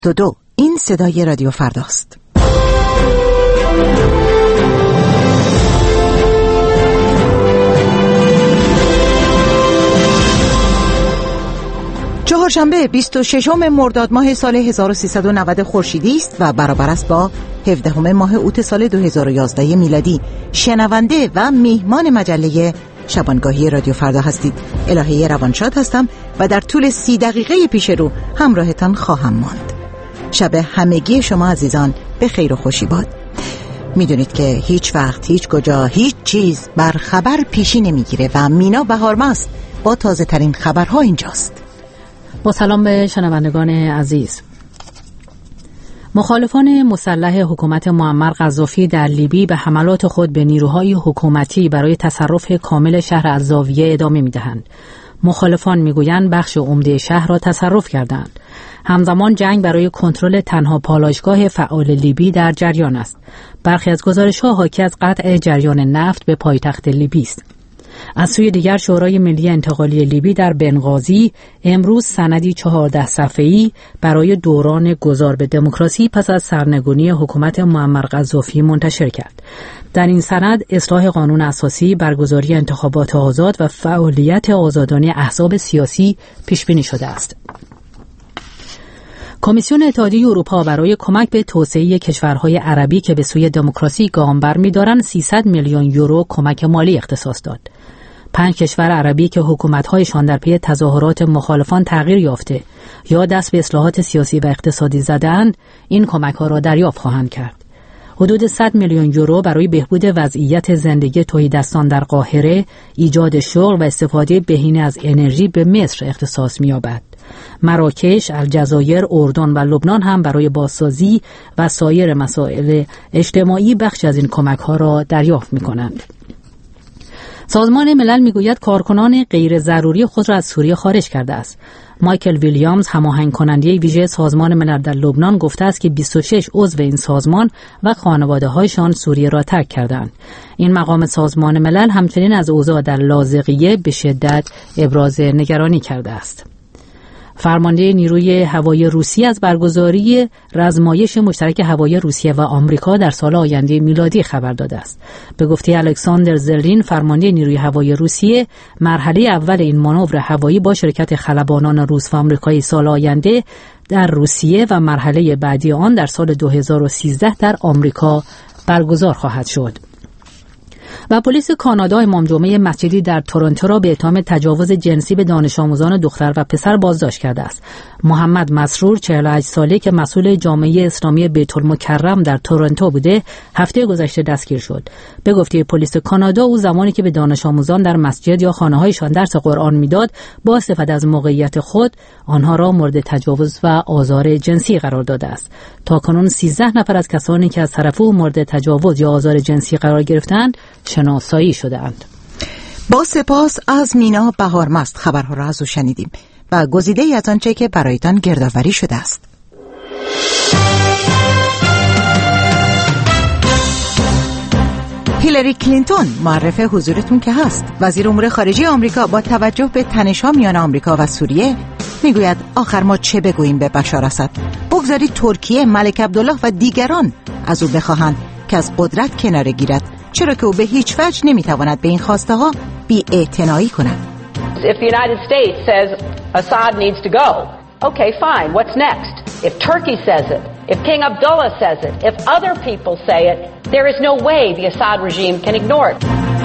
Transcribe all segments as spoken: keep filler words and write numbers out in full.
دو دو. این صدای رادیو فرداست. چهارشنبه بیست و ششم مرداد ماه سال هزار و سیصد و نود خورشیدی است و برابر است با هفدهم ماه اوت سال دو هزار و یازده میلادی. شنونده و میهمان مجله شبانگاهی رادیو فردا هستید. الهه روانشاد هستم و در طول سی دقیقه پیش رو همراهتان خواهم ماند. شب همگی شما عزیزان به خیر و خوشی باد. میدونید که هیچ وقت، هیچ کجا، هیچ چیز بر خبر پیشی نمیگیره و مینا بهارمست با تازه ترین خبرها اینجاست. با سلام به شنوندگان عزیز. مخالفان مسلح حکومت معمر قذافی در لیبی به حملات خود به نیروهای حکومتی برای تصرف کامل شهر الزاویه ادامه می‌دهند. مخالفان میگویند بخش عمده شهر را تصرف کردند. همزمان جنگ برای کنترل تنها پالایشگاه فعال لیبی در جریان است. برخی از گزارش‌ها حاکی از قطع جریان نفت به پایتخت لیبی است. از سوی دیگر شورای ملی انتقالی لیبی در بنغازی امروز سندی چهارده صفحه‌ای برای دوران گذار به دموکراسی پس از سرنگونی حکومت معمر قذافی منتشر کرد. در این سند اصلاح قانون اساسی، برگزاری انتخابات آزاد و فعالیت آزادانه احزاب سیاسی پیش بینی شده است. کمیسیون اتحادیه اروپا برای کمک به توسعه کشورهای عربی که به سوی دموکراسی گام برمی‌دارند سیصد میلیون یورو کمک مالی اختصاص داد. پنج کشور عربی که حکومت‌هایشان در پی تظاهرات مخالفان تغییر یافته یا دست به اصلاحات سیاسی و اقتصادی زده‌اند، این کمک‌ها را دریافت خواهند کرد. حدود صد میلیون یورو برای بهبود وضعیت زندگی تهیدستان در قاهره، ایجاد شغل و استفاده بهینه از انرژی به مصر اختصاص می‌یابد. مراکش، الجزایر، اردن و لبنان هم برای بازسازی و سایر مسائل اجتماعی بخش از این کمک‌ها را دریافت می‌کنند. سازمان ملل میگوید کارکنان غیر ضروری خود را از سوریه خارج کرده است. مایکل ویلیامز، هماهنگ کننده ویژه سازمان ملل در لبنان، گفته است که بیست و شش عضو این سازمان و خانواده‌هایشان سوریه را ترک کردند. این مقام سازمان ملل همچنین از اوضاع در لاذقیه به شدت ابراز نگرانی کرده است. فرمانده نیروی هوایی روسیه از برگزاری رزمایش مشترک هوایی روسیه و آمریکا در سال آینده میلادی خبر داده است. به گفته الکساندر زرلین، فرمانده نیروی هوایی روسیه، مرحله اول این مانور هوایی با شرکت خلبانان روس و آمریکایی سال آینده در روسیه و مرحله بعدی آن در سال دو هزار و سیزده در آمریکا برگزار خواهد شد. و پلیس کانادا امام جمعه مسجدی در تورنتو را به اتهام تجاوز جنسی به دانش آموزان دختر و پسر بازداشت کرده است. محمد مسرور، چهل و هشت ساله که مسئول جامعه اسلامی بیت المکرم در تورنتو بوده، هفته گذشته دستگیر شد. به گفته پلیس کانادا، او زمانی که به دانش آموزان در مسجد یا خانه‌هایشان درس قرآن میداد، با استفاده از موقعیت خود آنها را مورد تجاوز و آزار جنسی قرار داده است. تاکنون سیزده نفر از کسانی که از طرف او مورد تجاوز یا آزار جنسی قرار گرفتند شناسایی شده اند. با سپاس از مینا بهارمست خبرها را از او شنیدیم و گزیده ای از آنچه که برایتان گردآوری شده است. هیلاری کلینتون معرف حضورتون که هست. وزیر امور خارجه آمریکا با توجه به تنش‌ها میان آمریکا و سوریه میگوید آخر ما چه بگوییم به بشار اسد؟ بگذارید ترکیه، ملک عبدالله و دیگران از او بخواهند که از قدرت کناره گیرد، چرا که او به هیچ وجه نمیتواند به این خواسته ها بی‌اعتنایی کند. If the United States says Assad needs to go, okay, fine, what's next? If Turkey says it, if King Abdullah says it, if other people say it, there is no way the Assad regime can ignore it.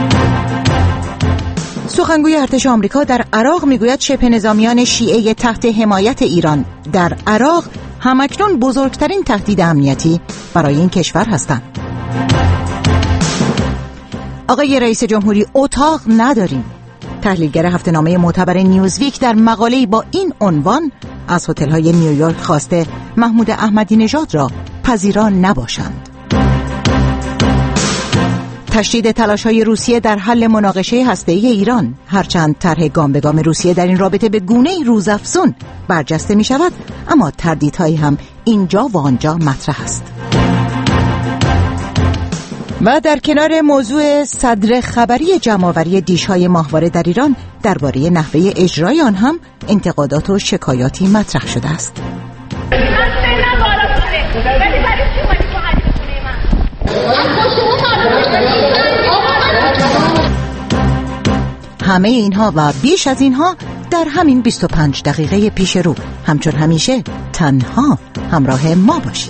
سخنگوی ارتش آمریکا در عراق میگوید شبه نظامیان شیعه تحت حمایت ایران در عراق همکنون بزرگترین تهدید امنیتی برای این کشور هستند. آقای رئیس جمهوری اتاق نداریم. تحلیلگر هفته‌نامه معتبر نیوزویک در مقاله‌ای با این عنوان از هتل‌های نیویورک خواسته محمود احمدی نژاد را پذیرا نباشند. تشدید تلاش‌های روسیه در حل مناقشه هسته‌ای ایران، هرچند طرح گام به گام روسیه در این رابطه به گونه‌ای روزافزون برجسته می‌شود، اما تردیدهایی هم اینجا و آنجا مطرح است. و در کنار موضوع صدر خبری جمع‌آوری دیش‌های ماهواره در ایران، درباره نحوه اجرای آن هم انتقادات و شکایاتی مطرح شده است. همه اینها و بیش از اینها در همین بیست و پنج دقیقه پیش رو. همچون همیشه تنها همراه ما باشید.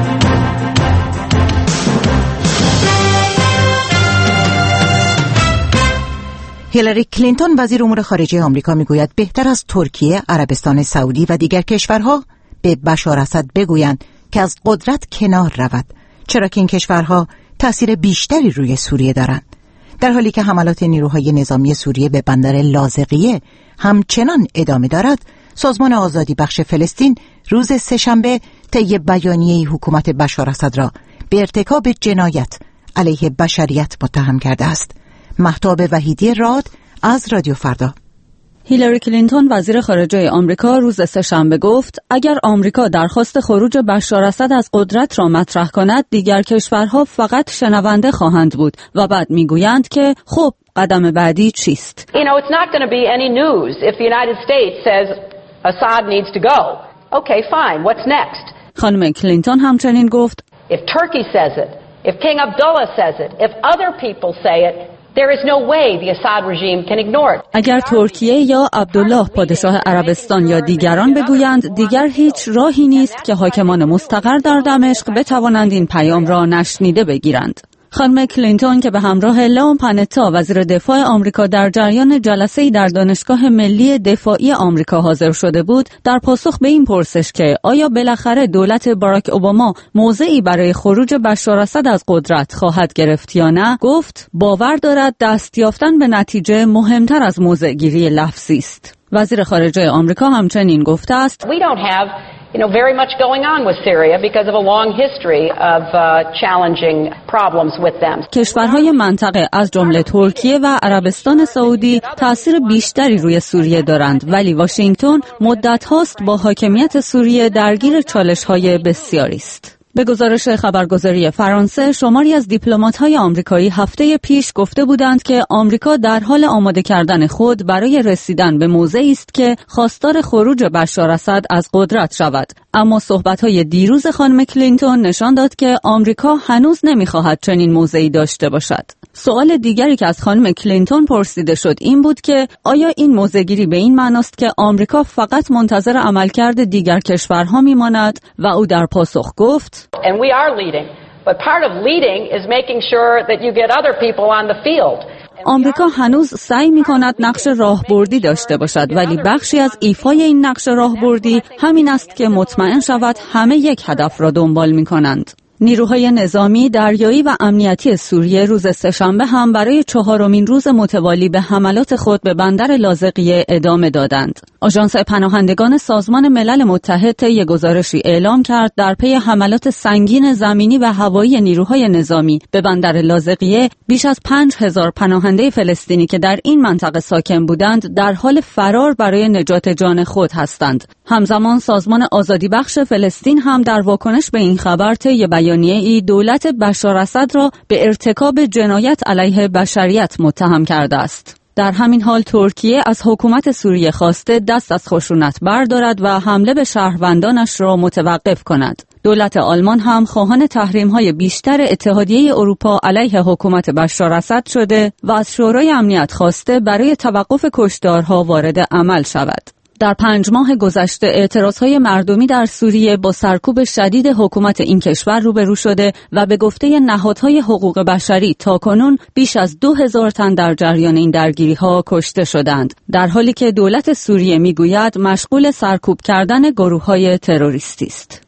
هیلاری کلینتون وزیر امور خارجه آمریکا میگوید بهتر از ترکیه، عربستان سعودی و دیگر کشورها به بشار اسد بگویند که از قدرت کنار رود، چرا که این کشورها تأثیر بیشتری روی سوریه دارند. در حالی که حملات نیروهای نظامی سوریه به بندر لاذقیه همچنان ادامه دارد، سازمان آزادی بخش فلسطین روز سه‌شنبه طی بیانیه‌ای حکومت بشار اسد را به ارتکاب جنایت علیه بشریت متهم کرده است. مهتاب وحیدی راد از رادیو فردا. هیلاری کلینتون وزیر خارجه آمریکا روز سه‌شنبه گفت اگر آمریکا درخواست خروج بشار اسد از قدرت را مطرح کند، دیگر کشورها فقط شنونده خواهند بود و بعد میگویند که خب قدم بعدی چیست؟ You know, it's not going to be any news if the United States says Assad needs to go. Okay, fine. What's next? خانم کلینتون همچنین گفت If Turkey says it, if King Abdullah says it, if other people say it, there is no way the Assad regime can ignore it. اگر ترکیه یا عبدالله پادشاه عربستان یا دیگران بگویند، دیگر هیچ راهی نیست که حاکمان مستقر در دمشق بتوانند این پیام را نشنیده بگیرند. خانم کلینتون که به همراه لئون پانتا وزیر دفاع آمریکا در جریان جلسه‌ای در دانشگاه ملی دفاعی آمریکا حاضر شده بود، در پاسخ به این پرسش که آیا بالاخره دولت باراک اوباما موضعی برای خروج بشار اسد از قدرت خواهد گرفت یا نه، گفت باور دارد دست یافتن به نتیجه مهمتر از موضع‌گیری لفظی است. وزیر خارجه آمریکا همچنین گفته است We don't have You know, very much going on with Syria because of a long history of uh, challenging problems with them. کشورهای منطقه از جمله ترکیه و عربستان سعودی تأثیر بیشتری روی سوریه دارند، ولی واشنگتن مدت هاست با حاکمیت سوریه درگیر چالش‌های بسیاری است. به گزارش خبرگزاری فرانسه، شماری از دیپلمات‌های آمریکایی هفته پیش گفته بودند که آمریکا در حال آماده کردن خود برای رسیدن به موضعی است که خواستار خروج بشار اسد از قدرت شود. اما صحبت‌های دیروز خانم کلینتون نشان داد که آمریکا هنوز نمی‌خواهد چنین موضعی داشته باشد. سوال دیگری که از خانم کلینتون پرسیده شد این بود که آیا این موضع‌گیری به این معناست که آمریکا فقط منتظر عملکرد دیگر کشورها می‌ماند و او در پاسخ گفت And we are leading, but part of leading is making sure that you get other people on the field. آمریکا هنوز سعی می‌کند نقش راهبردی داشته باشد، ولی بخشی از ایفای این نقش راهبردی همین است که مطمئن شود همه یک هدف را دنبال می‌کنند. نیروهای نظامی، دریایی و امنیتی سوریه روز سه‌شنبه هم برای چهارمین روز متوالی به حملات خود به بندر لاذقیه ادامه دادند. آژانس پناهندگان سازمان ملل متحد طی گزارشی اعلام کرد در پی حملات سنگین زمینی و هوایی نیروهای نظامی به بندر لاذقیه، بیش از پنج هزار پناهنده فلسطینی که در این منطقه ساکن بودند در حال فرار برای نجات جان خود هستند. همزمان سازمان آزادی بخش فلسطین هم در واکنش به این خبر طی بیانیه‌ای دولت بشار اسد را به ارتکاب جنایت علیه بشریت متهم کرده است. در همین حال ترکیه از حکومت سوریه خواسته دست از خشونت بردارد و حمله به شهروندانش را متوقف کند. دولت آلمان هم خواهان تحریم‌های بیشتر اتحادیه اروپا علیه حکومت بشار اسد شده و از شورای امنیت خواسته برای توقف کشتارها وارد عمل شود. در پنج ماه گذشته اعتراضهای مردمی در سوریه با سرکوب شدید حکومت این کشور روبرو شده و به گفته نهادهای حقوق بشری تاکنون بیش از دو هزار تن در جریان این درگیری‌ها کشته شدند، در حالی که دولت سوریه میگوید مشغول سرکوب کردن گروه‌های تروریستی است.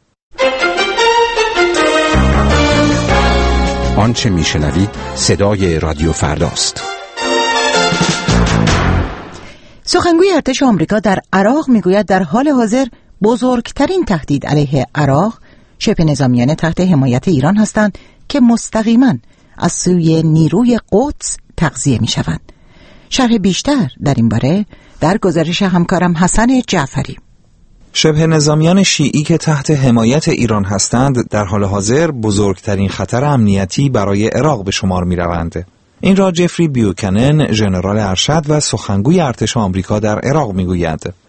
آنچه میشنوید صدای رادیو فرداست. سخنگوی ارتش آمریکا در عراق میگوید در حال حاضر بزرگترین تهدید علیه عراق شبه نظامیان تحت حمایت ایران هستند که مستقیما از سوی نیروی قدس تغذیه میشوند. شرح بیشتر در این باره در گزارش همکارم حسن جعفری. شبه نظامیان شیعی که تحت حمایت ایران هستند در حال حاضر بزرگترین خطر امنیتی برای عراق به شمار میروند. این را جفری بیوکنن، ژنرال ارشد و سخنگوی ارتش آمریکا در عراق میگوید.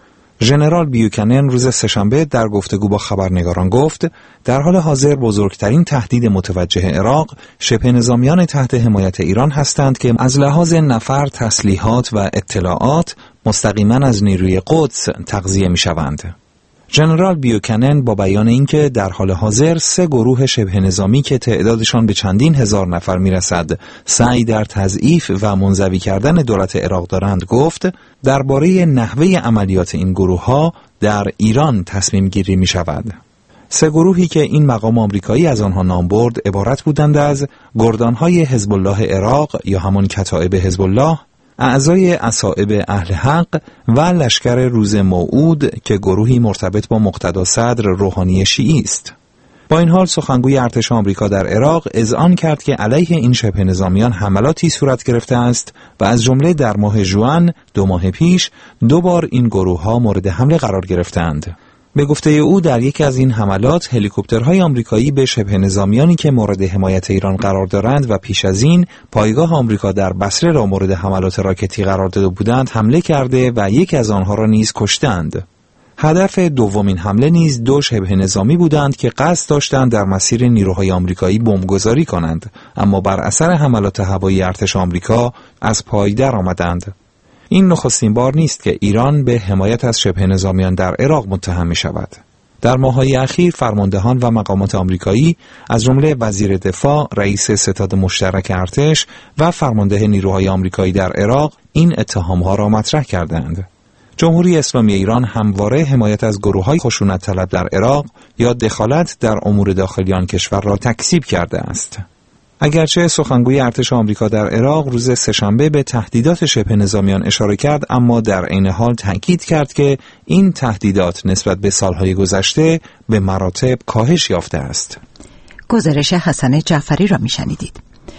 ژنرال بیوکنن روز سه‌شنبه در گفتگو با خبرنگاران گفت در حال حاضر بزرگترین تهدید متوجه عراق شبه نظامیان تحت حمایت ایران هستند که از لحاظ نفر، تسلیحات و اطلاعات مستقیما از نیروی قدس تغذیه می‌شوند. ژنرال بیوکنن با بیان اینکه در حال حاضر سه گروه شبه نظامی که تعدادشان به چندین هزار نفر میرسد سعی در تضعیف و منزوی کردن دولت عراق دارند گفت درباره نحوه عملیات این گروه ها در ایران تصمیم گیری می شود. سه گروهی که این مقام آمریکایی از آنها نام برد عبارت بودند از گردانهای حزب الله عراق یا همان کتائب حزب الله، اعضای اصائب اهل حق و لشکر روز موعود که گروهی مرتبط با مقتدا صدر روحانی شیعی است. با این حال سخنگوی ارتش آمریکا در عراق اذعان کرد که علیه این شبه نظامیان حملاتی صورت گرفته است و از جمله در ماه ژوئن دو ماه پیش دو بار این گروه‌ها مورد حمله قرار گرفتند. به گفته او در یکی از این حملات هلیکوپترهای آمریکایی به شبه نظامیانی که مورد حمایت ایران قرار دارند و پیش از این پایگاه آمریکا در بصره را مورد حملات راکتی قرار داده بودند حمله کرده و یکی از آنها را نیز کشتند. هدف دومین حمله نیز دو شبه نظامی بودند که قصد داشتند در مسیر نیروهای آمریکایی بمبگذاری کنند، اما بر اثر حملات هوایی ارتش آمریکا از پای در آمدند. این نخستین بار نیست که ایران به حمایت از شبه نظامیان در عراق متهم می شود. در ماه‌های اخیر فرماندهان و مقامات آمریکایی از جمله وزیر دفاع، رئیس ستاد مشترک ارتش و فرمانده نیروهای آمریکایی در عراق این اتهام‌ها را مطرح کردند. جمهوری اسلامی ایران همواره حمایت از گروه‌های خشونت طلب در عراق یا دخالت در امور داخلی آن کشور را تکذیب کرده است. اگرچه سخنگوی ارتش آمریکا در عراق روز سه‌شنبه به تهدیدات شبه نظامیان اشاره کرد، اما در عین حال تاکید کرد که این تهدیدات نسبت به سالهای گذشته به مراتب کاهش یافته است. گزارش حسن جعفری را میشنیدید.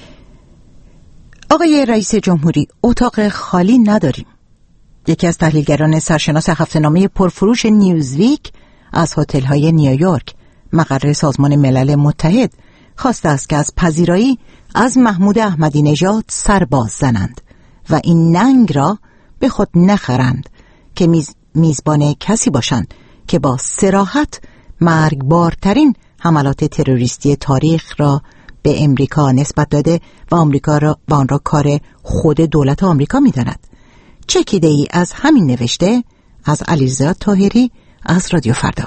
آقای رئیس جمهوری، اتاق خالی نداریم. یکی از تحلیلگران سرشناس هفته‌نامه پرفروش نیوزویک از هتل‌های نیویورک، مقر سازمان ملل متحد، خواسته است که از پذیرایی از محمود احمدی نژاد سر باز زنند و این ننگ را به خود نخرند که میز میزبان کسی باشند که با صراحت مرگبارترین حملات تروریستی تاریخ را به امریکا نسبت داده و آمریکا را با آن را کار خود دولت آمریکا می‌داند. چکیده ای از همین نوشته از علیرضا طاهری از رادیو فردا.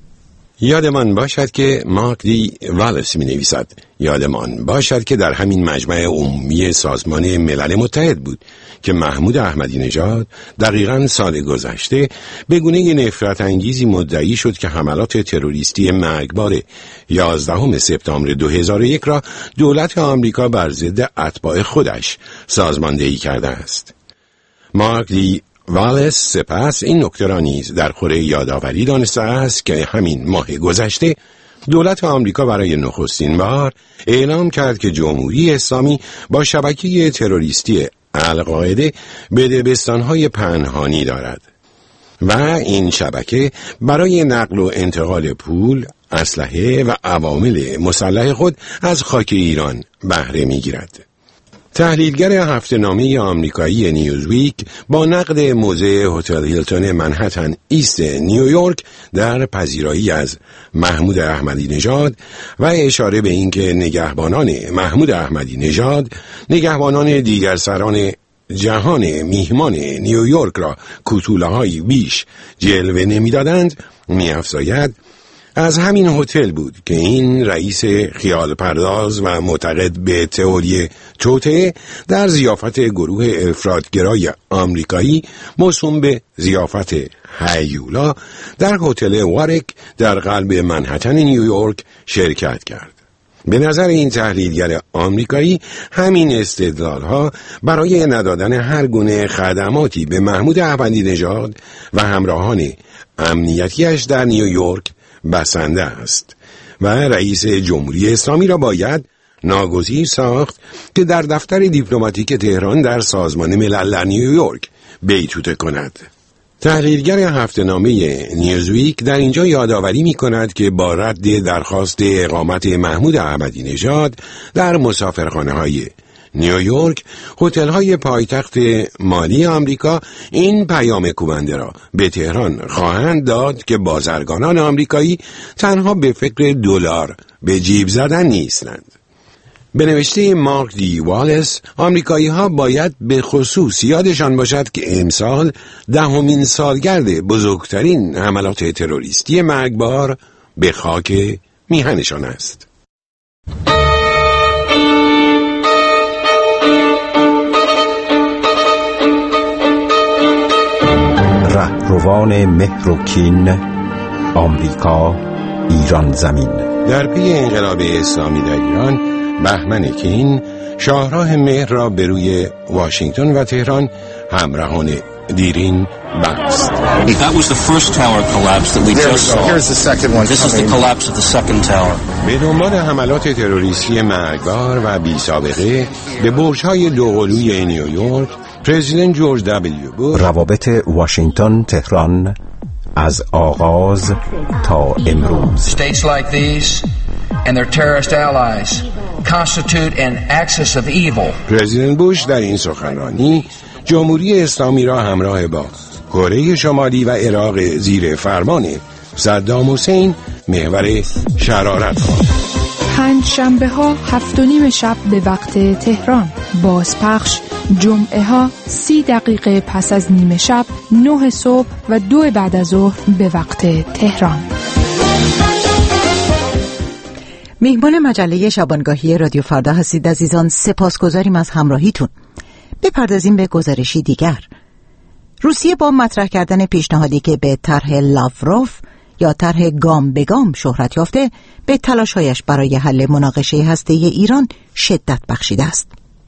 یادمان باشد که مارک دی والس می نویسد یادمان باشد که در همین مجمع عمومی سازمان ملل متحد بود که محمود احمدی نژاد دقیقاً سال گذشته به گونه نفرت انگیزی مدعی شد که حملات تروریستی مرگبار یازدهم سپتامبر دو هزار و یک را دولت آمریکا بر ضد اتباع خودش سازماندهی کرده است. مارک دی والس سپس این نکته را نیز در خوره یادآوری دانسته است که همین ماه گذشته دولت آمریکا برای نخستین بار اعلام کرد که جمهوری اسلامی با شبکه تروریستی القاعده بدبستان‌های پنهانی دارد و این شبکه برای نقل و انتقال پول، اسلحه و عوامل مسلح خود از خاک ایران بهره می‌گیرد. تحلیلگر هفته‌نامه آمریکایی نیوزویک با نقد موضع هتل هیلتون منهتن ایست نیویورک در پذیرایی از محمود احمدی نژاد و اشاره به اینکه نگهبانان محمود احمدی نژاد نگهبانان دیگر سران جهان میهمان نیویورک را کوتوله‌های بیش جلوه نمی‌دادند، می‌افزاید از همین هتل بود که این رئیس خیال پرداز و معتقد به تئوری توطئه در ضیافت گروه افراطگرای آمریکایی موسوم به ضیافت هیولا در هتل وارک در قلب منهتن نیویورک شرکت کرد. به نظر این تحلیلگر آمریکایی همین استدلال‌ها برای ندادن هر گونه خدماتی به محمود احمدی نژاد و همراهان امنیتیش در نیویورک بسنده است و رئیس جمهوری اسلامی را باید ناگزیر ساخت که در دفتر دیپلماتیک تهران در سازمان ملل در نیویورک بیتوته کند. تحلیلگر هفته‌نامه نیوزویک در اینجا یادآوری می کند که با رد درخواست اقامت محمود احمدی نژاد در مسافرخانه‌های نیویورک، هتل‌های پایتخت مالی آمریکا این پیام کوبنده را به تهران خواهند داد که بازرگانان آمریکایی تنها به فکر دلار به جیب زدن نیستند. به نوشته مارک دی والس، آمریکایی ها باید به خصوص یادشان باشد که امسال دهمین سالگرد بزرگترین حملات تروریستی مرگبار به خاک میهنشان است. رهروان مهر و کین، آمریکا، ایران زمین. در پی انقلاب اسلامی در ایران، بهمن کین شاهراه مهر را به روی واشنگتن و تهران همراهان دیرین بست. That was the first tower collapse that we just saw. Here's the second one. This is the collapse of the second tower. به دنبال حملات تروریستی مرگبار و بی سابقه به برج‌های دوقلوی نیویورک، پرزیدنت جورج دبلیو بوش روابط واشنگتن تهران از آغاز تا امروز. States like these and their terrorist allies constitute an axis of evil. پرزیدنت بوش در این سخنرانی جمهوری اسلامی را همراه با کره شمالی و عراق زیر فرمان صدام حسین محور شرارت خواند. پنج شنبه ها هفت و نیم شب به وقت تهران، بازپخش جمعه ها سی دقیقه پس از نیمه شب، نه صبح و دو بعد از ظهر به وقت تهران. میهمان مجله شبانگاهی رادیو فردا هستید عزیزان. سپاسگزاریم از همراهیتون. بپردازیم به گزارشی دیگر. روسیه با مطرح کردن پیشنهادی که به طرح لاوروف یا طرح گام به گام شهرت یافته، به تلاش‌هایش برای حل مناقشه هسته‌ای ایران شدت بخشیده است.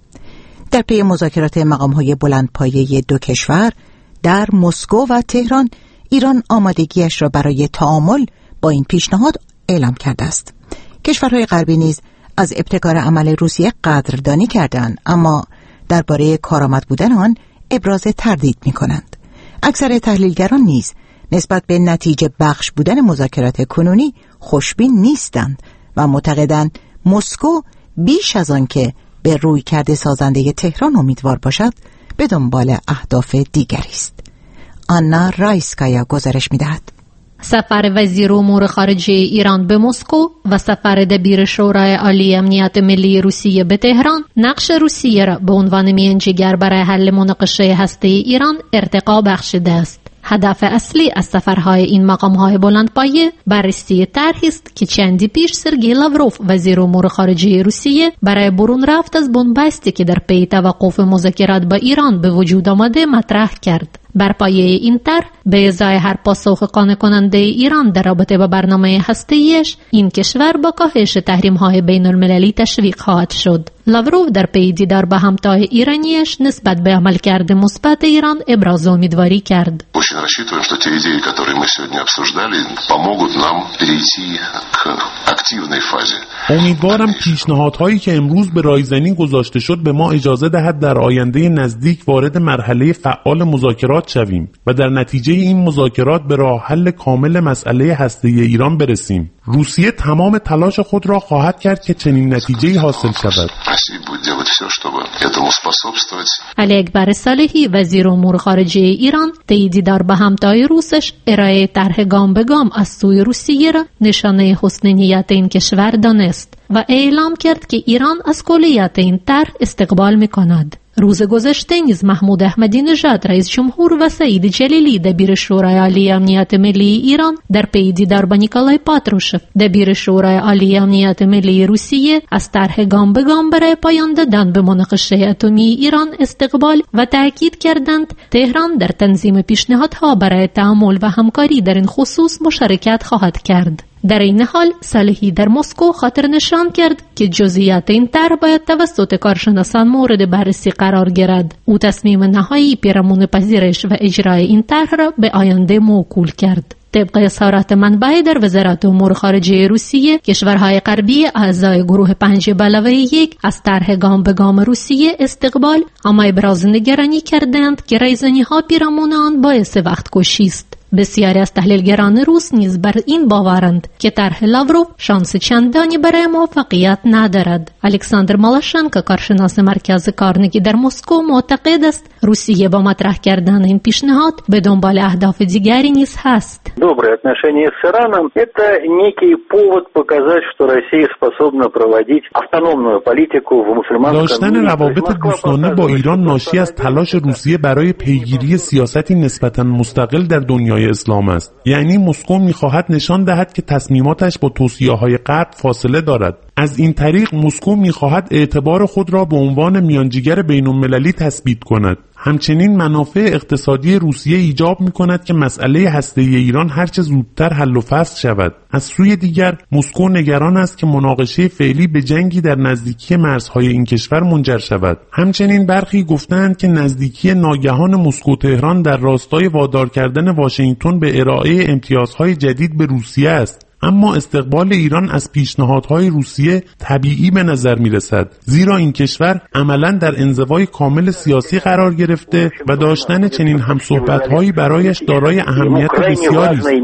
در پی مذاکرات مقام‌های بلندپایه دو کشور در مسکو و تهران، ایران آمادگیش را برای تعامل با این پیشنهاد اعلام کرده است. کشورهای غربی نیز از ابتکار عمل روسیه قدردانی کردند، اما درباره کارآمد بودن آن ابراز تردید می‌کنند. اکثر تحلیلگران نیز نسبت به نتیجه بخش بودن مذاکرات کنونی خوشبین نیستند و معتقدند مسکو بیش از آن که به رویکرد سازنده تهران امیدوار باشد، به دنبال اهداف دیگری است. آنا رایسکایا گزارش می‌دهد. سفر وزیر امور خارجه ایران به مسکو و سفر دبیر شورای عالی امنیت ملی روسیه به تهران، نقش روسیه را به عنوان میانجیگر برای حل مناقشه هسته‌ای ایران ارتقا بخشیده است. هدف اصلی از سفرهای این مقام‌های بلندپایه بررسی طرحی است که چندی پیش سرگئی لاوروف وزیر امور خارجه روسیه برای برون رفت از بنبستی که در پی توقف مذاکرات با ایران به وجود آمده مطرح کرد. بر پایه این طرح به ازای هر پاسخ قانع کننده ایران در رابطه با برنامه هسته‌ایش، این کشور با کاهش تحریم‌های بین المللی تشویق خواهد شد. لاوروف در پی دیدار با همتای ایرانیش نسبت به عملکرد مثبت ایران ابراز امیدواری کرد. Очень рассчитываем, что те идеи, которые мы сегодня обсуждали, помогут нам перейти к активной фазе. امیدوارم پیشنهادهایی که امروز به رایزنی گذاشته شد به ما اجازه دهد در آینده نزدیک وارد مرحله فعال مذاکرات شویم و در نتیجه این مذاکرات به راه حل کامل مسئله هسته‌ای ایران برسیم. روسیه تمام تلاش خود را خواهد کرد که چنین نتیجه‌ای حاصل شود. علی اکبر صالحی وزیر امور خارجه ایران طی دیدار با همتای روسش ارائه طرح گام به گام از سوی روسیه را نشانه حسن نیت این کشور دانست و اعلام کرد که ایران از کلیات این طرح استقبال می‌کند. روز گذشته نیز محمود احمدی نژاد رئیس جمهور و سعید جلیلی دبیر شورای عالی امنیت ملی ایران در پی دیدار با نیکولای پاتروشف دبیر شورای عالی امنیت ملی روسیه از طرح گام به گام برای پایان دادن به مناقشه اتمی ایران استقبال و تاکید کردند تهران در تنظیم پیشنهادها برای تعامل و همکاری در این خصوص مشارکت خواهد کرد. در این حال صالحی در مسکو خاطر نشان کرد که جزئیات این طرح باید توسط کارشناسان مورد بررسی قرار گیرد. او تصمیم نهایی پیرامون پذیرش و اجرای این طرح را به آینده موکول کرد. طبق اظهارات منبع در وزارت امور خارجه روسیه، کشورهای غربی اعضای گروه پنج به علاوه یک از طرح گام به گام روسیه استقبال، اما ابراز نگرانی کردند که رایزنی‌ها پیرامون آن باعث وقت کشی است. بسیاری از تحلیلگران روس نیز بر این باورند که طرح لاوروف شانس چندانی برای موفقیت ندارد. الکساندر مالاشنکو، کارشناس مرکز کارنگی در مسکو، معتقد است روسیه با مطرح کردن این پیشنهاد به دنبال اهداف دیگری نیز هست. Добрые отношения с Ираном – это некий повод показать, что Россия способна проводить автономную политику в мусульманском мире. داشتن روابط دوستانه با ایران ناشی از تلاش روسیه برای پیگیری سیاستی نسبتاً مستقل در دنیای اسلام است. یعنی مسکو می‌خواهد نشان دهد که تصمیماتش با توصیه‌های غرب فاصله دارد. از این طریق مسکو می‌خواهد اعتبار خود را به عنوان میانجیگر بین‌المللی تثبیت کند. همچنین منافع اقتصادی روسیه ایجاب می‌کند که مسئله هسته‌ای ایران هرچه زودتر حل و فصل شود. از سوی دیگر مسکو نگران است که مناقشه فعلی به جنگی در نزدیکی مرزهای این کشور منجر شود. همچنین برخی گفتند که نزدیکی ناگهان مسکو تهران در راستای وادار کردن واشنگتن به ارائه امتیازهای جدید به روسیه است. اما استقبال ایران از پیشنهادهای روسیه طبیعی به نظر می رسد، زیرا این کشور عملاً در انزوای کامل سیاسی قرار گرفته و داشتن چنین همصحبت‌هایی برایش دارای اهمیت بسیاری است.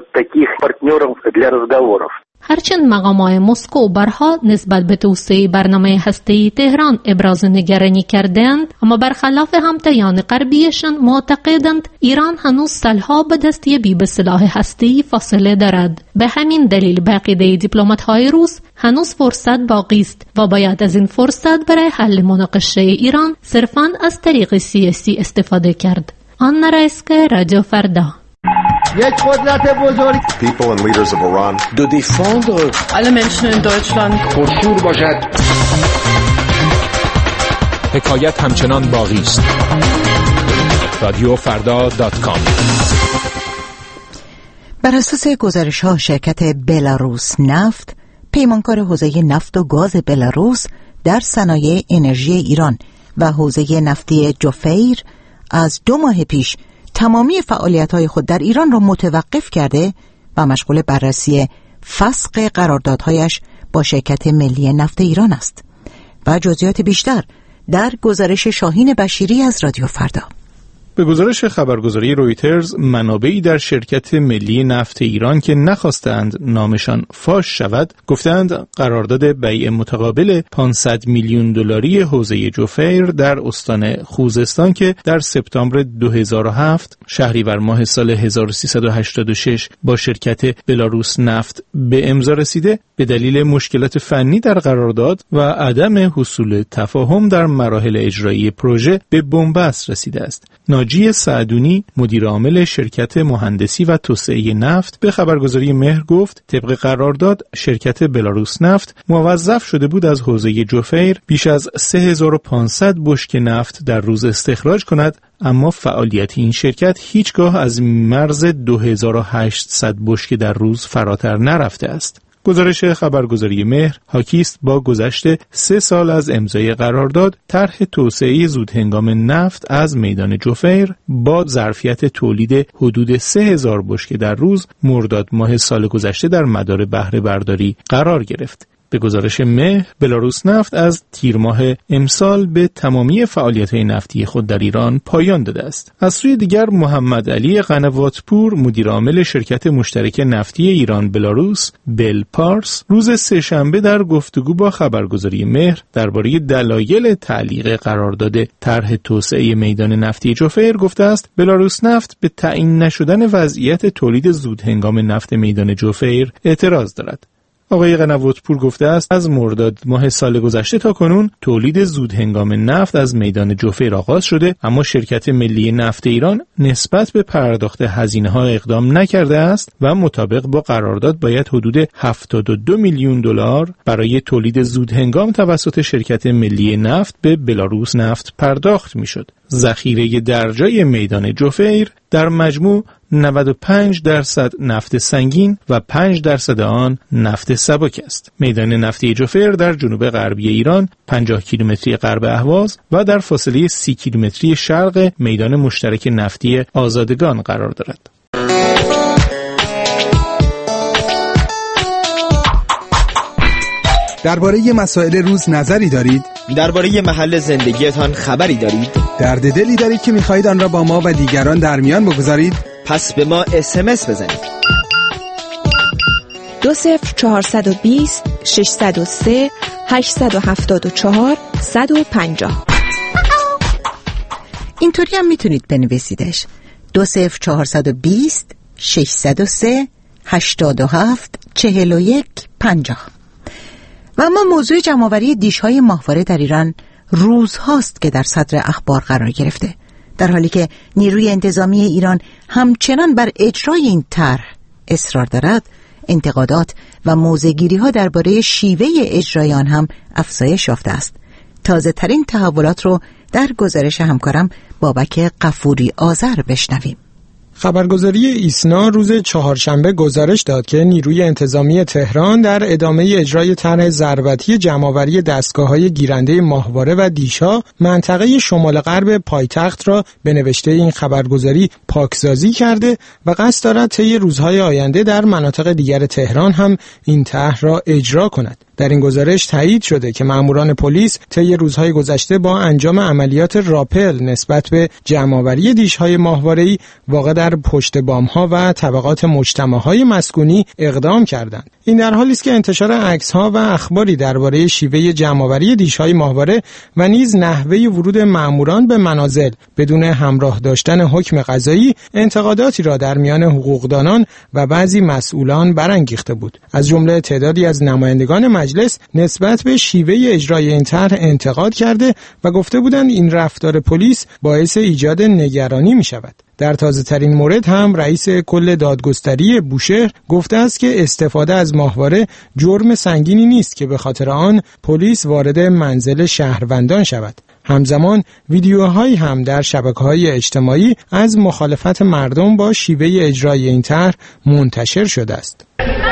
هرچند مقامات مسکو برها نسبت به توسعه برنامه هسته‌ای تهران ابراز نگرانی کردند، اما برخلاف همتایان غربیشان معتقدند ایران هنوز سالها به دستیابی به سلاح هسته‌ای فاصله دارد. به همین دلیل به عقیده دیپلمات‌های روس هنوز فرصت باقی است و باید از این فرصت برای حل مناقشه ایران صرفاً از طریق سیاسی استفاده کرد. آنا رایسکا، رادیو فردا. یک قدرت بزرگ. People and leaders of Iran. De défendre alle Menschen in Deutschland. پرشور باشد. حکایت همچنان باقی است. رادیو فردا دات کام. بر اساس گزارش‌ها شرکت بلاروس نفت، پیمانکار حوزه نفت و گاز بلاروس در صنایع انرژی ایران و حوزه نفتی جوفیر از دو ماه پیش تمامی فعالیت‌های خود در ایران را متوقف کرده و مشغول بررسی فسخ قراردادهایش با شرکت ملی نفت ایران است. و جزئیات بیشتر در گزارش شاهین بشیری از رادیو فردا. به گزارش خبرگزاری رویترز، منابعی در شرکت ملی نفت ایران که نخواستند نامشان فاش شود، گفتند قرارداد بیع متقابل پانصد میلیون دلاری حوزه جوفیر در استان خوزستان که در سپتامبر دو هزار و هفت شهریور ماه سال هزار و سیصد و هشتاد و شش با شرکت بلاروس نفت به امضا رسیده، به دلیل مشکلات فنی در قرارداد و عدم حصول تفاهم در مراحل اجرایی پروژه به بنبست رسیده است. ناجی سعدونی، مدیر عامل شرکت مهندسی و توسعه نفت، به خبرگزاری مهر گفت طبق قرارداد شرکت بلاروس نفت موظف شده بود از حوزه جوفیر بیش از سه هزار و پانصد بشکه نفت در روز استخراج کند، اما فعالیت این شرکت هیچگاه از مرز دو هزار و هشتصد بشکه در روز فراتر نرفته است. گزارش خبرگزاری مهر حاکی است با گذشت سه سال از امضای قرارداد، طرح توسعه زودهنگام نفت از میدان جوفیر با ظرفیت تولید حدود سه هزار بشکه در روز مرداد ماه سال گذشته در مدار بهره برداری قرار گرفت. به گزارش مهر، بلاروس نفت از تیر ماه امسال به تمامی فعالیت‌های نفتی خود در ایران پایان داده است. از سوی دیگر محمد علی قنواتپور، مدیر عامل شرکت مشترک نفتی ایران بلاروس بل پارس، روز سه‌شنبه در گفتگو با خبرگزاری مهر درباره دلایل تعلیق قرارداد طرح توسعه میدان نفتی جوفیر گفته است بلاروس نفت به تعیین نشدن وضعیت تولید زودهنگام نفت میدان جوفیر اعتراض دارد. آقای قنواتپور گفته است از مرداد ماه سال گذشته تا کنون تولید زودهنگام نفت از میدان جوفیر آغاز شده، اما شرکت ملی نفت ایران نسبت به پرداخت هزینه‌ها اقدام نکرده است و مطابق با قرارداد باید حدود هفتاد و دو میلیون دلار برای تولید زودهنگام توسط شرکت ملی نفت به بلاروس نفت پرداخت میشد. ذخیره درجای میدان جوفیر در مجموع نود و پنج درصد نفت سنگین و پنج درصد آن نفت سبک است. میدان نفتی جوفیر در جنوب غربی ایران، پنجاه کیلومتری غرب اهواز و در فاصله سی کیلومتری شرق میدان مشترک نفتی آزادگان قرار دارد. درباره مسائل روز نظری دارید؟ درباره محل زندگیتان خبری دارید؟ درد دلی دارید که می‌خواهید آن را با ما و دیگران در میان بگذارید؟ پس به ما اس ام اس بزنید. دو صفر چهارصد و بیست ششصد و سه هشتصد و هفتاد و چهار صد و پنجاه. اینطوری هم میتونید بنویسیدش: دو صفر چهارصد و بیست ششصد و سه هشتاد و هفت چهل و یک پنجاه. و اما موضوع جمع‌آوری دیش‌های ماهواره در ایران روزهاست که در صدر اخبار قرار گرفته، در حالی که نیروی انتظامی ایران همچنان بر اجرای این طرح اصرار دارد. انتقادات و موضع‌گیری‌ها درباره شیوه اجرای آن هم افزایش یافته است. تازه ترین تحولات رو در گزارش همکارم بابک غفوری آذر بشنویم. خبرگزاری ایسنا روز چهارشنبه گزارش داد که نیروی انتظامی تهران در ادامه اجرای طرح ضربتی جمع‌آوری دستگاه‌های گیرنده ماهواره و دیش‌ها منطقه شمال غرب پایتخت را به نوشته این خبرگزاری پاکسازی کرده و قصد دارد طی روزهای آینده در مناطق دیگر تهران هم این طرح را اجرا کند. در این گزارش تایید شده که ماموران پلیس طی روزهای گذشته با انجام عملیات راپل نسبت به جمع‌آوری دیش‌های ماهواره‌ای واقع در پشت بام‌ها و طبقات مجتمع‌های مسکونی اقدام کردند. این در حالی است که انتشار عکس‌ها و اخباری درباره شیوه جمع‌آوری دیش‌های ماهواره و نیز نحوه ورود ماموران به منازل بدون همراه داشتن حکم قضایی انتقاداتی را در میان حقوقدانان و بعضی مسئولان برانگیخته بود. از جمله تعدادی از نمایندگان مجلس نسبت به شیوه اجرای این طرح انتقاد کرده و گفته بودند این رفتار پلیس باعث ایجاد نگرانی می شود. در تازه ترین مورد هم رئیس کل دادگستری بوشهر گفته است که استفاده از ماهواره جرم سنگینی نیست که به خاطر آن پلیس وارد منزل شهروندان شود. همزمان ویدیوهایی هم در شبکه‌های اجتماعی از مخالفت مردم با شیوه اجرای این طرح منتشر شده است.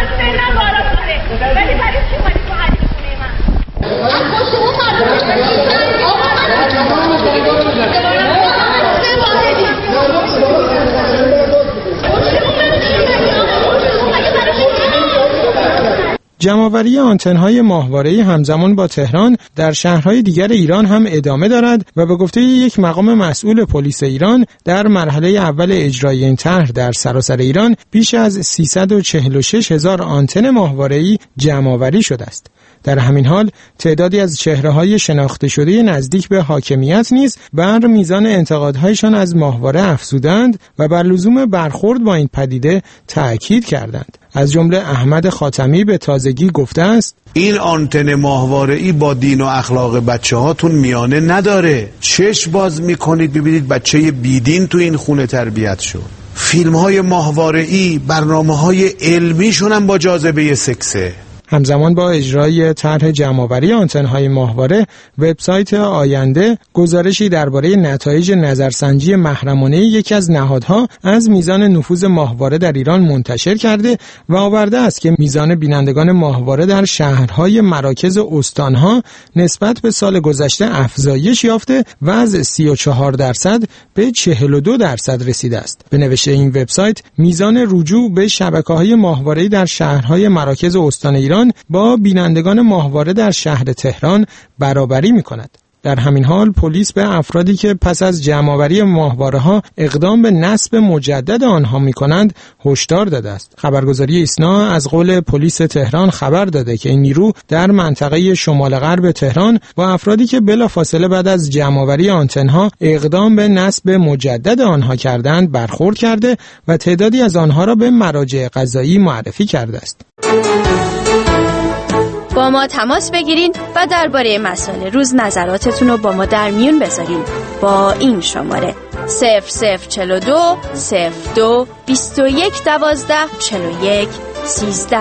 جمع‌آوری آنتن‌های ماهواره‌ای همزمان با تهران در شهرهای دیگر ایران هم ادامه دارد و به گفته یک مقام مسئول پلیس ایران در مرحله اول اجرای این طرح در سراسر ایران بیش از سیصد و چهل و شش هزار آنتن ماهواره‌ای جمع‌آوری شده است. در همین حال تعدادی از چهره‌های شناخته شده نزدیک به حاکمیت نیز بر میزان انتقادهایشان از ماهواره افزودند و بر لزوم برخورد با این پدیده تأکید کردند. از جمله احمد خاتمی به تازگی گفته است: این آنتن ماهواره‌ای با دین و اخلاق بچه هاتون میانه نداره. چشم باز میکنید ببینید بچه بیدین تو این خونه تربیت شد. فیلم های ماهواره‌ای برنامه های علمیشون هم با جاذبه سکسه. همزمان با اجرای طرح جمع‌آوری آنتن‌های ماهواره، وبسایت آینده گزارشی درباره نتایج نظرسنجی محرمانه یکی از نهادها از میزان نفوذ ماهواره در ایران منتشر کرده و آورده است که میزان بینندگان ماهواره در شهرهای مراکز استانها نسبت به سال گذشته افزایش یافته و از سی و چهار درصد به چهل و دو درصد رسیده است. به نوشته این وبسایت، میزان رجوع به شبکه‌های ماهواره‌ای در شهرهای مراکز استان ایران با بینندگان ماهواره در شهر تهران برابری می‌کند. در همین حال پلیس به افرادی که پس از جمع‌آوری ماهواره‌ها اقدام به نصب مجدد آنها می‌کنند هشدار داده است. خبرگزاری ایسنا از قول پلیس تهران خبر داده که این نیرو در منطقه شمال غرب تهران با افرادی که بلافاصله بعد از جمع‌آوری آنتن‌ها اقدام به نصب مجدد آنها کردند برخورد کرده و تعدادی از آنها را به مراجع قضایی معرفی کرده است. با ما تماس بگیرین و درباره مسائل روز نظراتتون رو با ما در میون بذارین با این شماره صفر صفر چهل و دو صفر دو بیست و یک دوازده چهل و یک سیزده.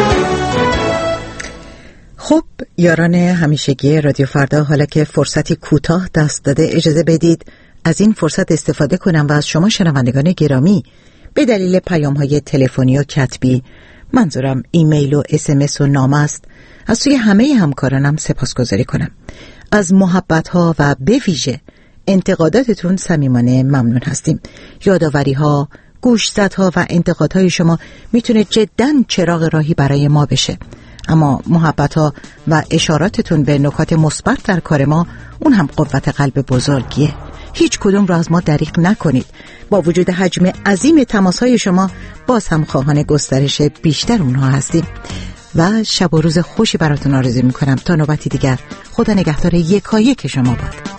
خب یاران همیشگی رادیو فردا، حالا که فرصتی کوتاه دست داده، اجازه بدید از این فرصت استفاده کنم و از شما شنوندگان گرامی به دلیل پیام‌های تلفنی و کتبی، منظورم ایمیل و اس ام اس و نامه است، از سوی همه همکارانم سپاسگزاری کنم. از محبت‌ها و به ویژه انتقاداتتون صمیمانه ممنون هستیم. یاداوری‌ها، گوشزدها و انتقادهای شما میتونه جداً چراغ راهی برای ما بشه. اما محبت‌ها و اشاراتتون به نکات مثبت در کار ما، اون هم قوت قلب بزرگیه. هیچ کدوم را از ما دریغ نکنید. با وجود حجم عظیم تماس‌های شما باز هم خواهان گسترش بیشتر اونها هستیم. و شب و روز خوشی براتون آرزو می‌کنم. تا نوبتی دیگر، خدا نگهدار یکایک شما باد.